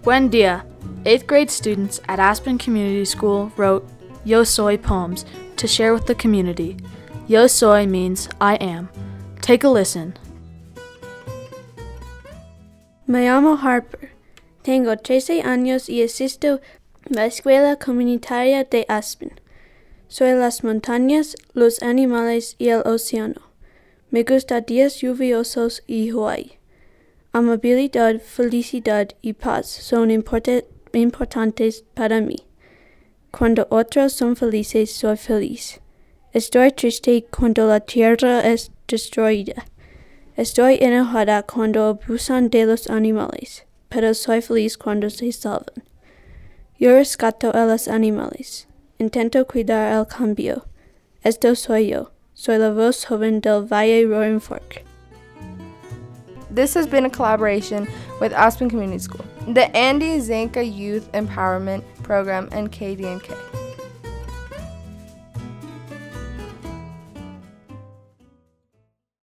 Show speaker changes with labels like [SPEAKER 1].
[SPEAKER 1] Buen dia! 8th grade students at Aspen Community School wrote Yo Soy poems to share with the community. Yo soy means I am. Take a listen.
[SPEAKER 2] Me llamo Harper. Tengo 13 años y asisto a la escuela comunitaria de Aspen. Soy las montañas, los animales y el océano. Me gusta días lluviosos y Hawaii. Amabilidad, felicidad y paz son importantes para mí. Cuando otros son felices, soy feliz. Estoy triste cuando la tierra es destruida. Estoy enojada cuando abusan de los animales, pero soy feliz cuando se salvan. Yo rescato a los animales. Intento cuidar el cambio. Esto soy yo. Soy la voz joven del Valle Roaring Fork.
[SPEAKER 3] This has been a collaboration with Aspen Community School, the Andy Zanka Youth Empowerment Program, and KDNK.